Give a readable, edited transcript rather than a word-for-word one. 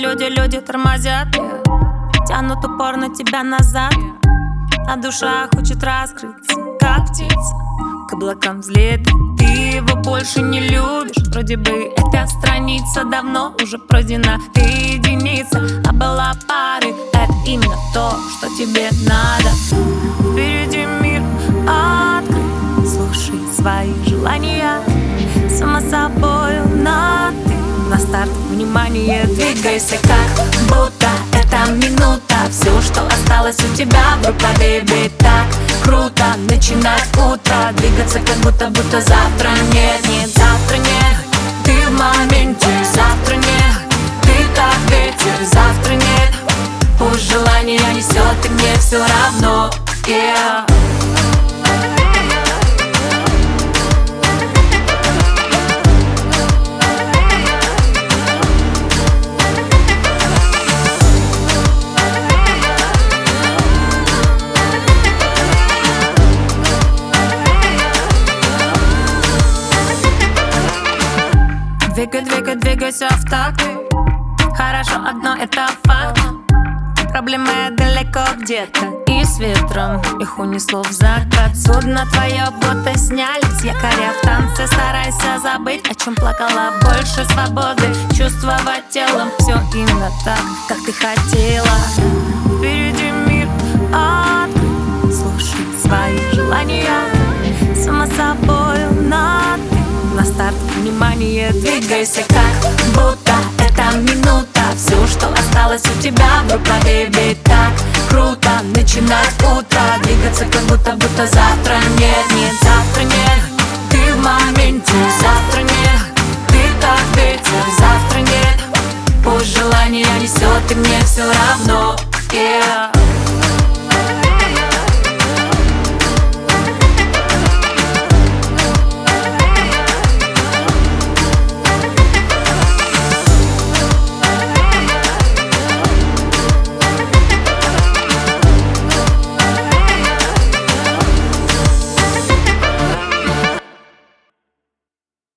люди тормозят, тянут упор на тебя назад, а душа хочет раскрыться, как птица, к облакам взлетит. Ты его больше не любишь, вроде бы эта страница давно уже пройдена. Ты единица, а была парой, это именно то, что тебе надо. Впереди мир открыт, слушай свои желания, само собой на ты. На старт, внимание, двигайся, как будто это минута. Все, что осталось у тебя в руках, бейби, так круто. Начинать утро, двигаться, как будто завтра нет. Нет, завтра нет, ты в моменте. Завтра нет, ты как ветер. Завтра нет, пусть желание несет, и мне все равно, yeah. Двигайся в такт. Хорошо, одно это факт. Проблемы далеко где-то, и с ветром их унесло в закат. Судно твое будто сняли с якоря. В танце старайся забыть, о чем плакала. Больше свободы, чувствовать телом все именно так, как ты хотела. Впереди мир открыт, слушай свои желания, само собой на ты. На старт, внимание, двигайся, как будто это минута. Все, что осталось у тебя в руках, бейби, так круто. Начинать утро, двигаться, как будто завтра нет. Нет, завтра нет, ты в моменте. Завтра нет, ты как ветер. Завтра нет, пусть желание несет, и мне все равно, yeah.